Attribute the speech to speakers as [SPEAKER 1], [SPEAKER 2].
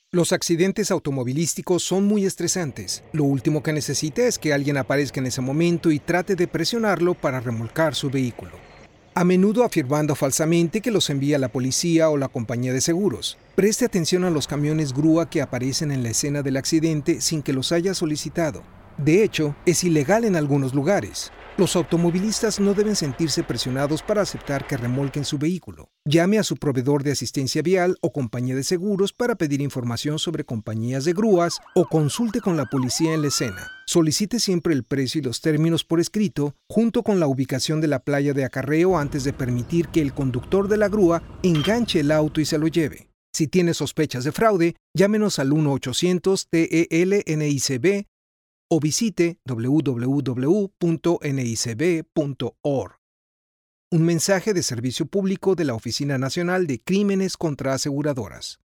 [SPEAKER 1] Los accidentes automovilísticos son muy estresantes. Lo último que necesita es que alguien aparezca en ese momento y trate de presionarlo para remolcar su vehículo, a menudo afirmando falsamente que los envía la policía o la compañía de seguros. Preste atención a los camiones grúa que aparecen en la escena del accidente sin que los haya solicitado. De hecho, es ilegal en algunos lugares. Los automovilistas no deben sentirse presionados para aceptar que remolquen su vehículo. Llame a su proveedor de asistencia vial o compañía de seguros para pedir información sobre compañías de grúas o consulte con la policía en la escena. Solicite siempre el precio y los términos por escrito, junto con la ubicación de la playa de acarreo antes de permitir que el conductor de la grúa enganche el auto y se lo lleve. Si tiene sospechas de fraude, llámenos al 1-800-TEL-NICB o visite www.nicb.org. Un mensaje de servicio público de la Oficina Nacional de Crímenes contra Aseguradoras.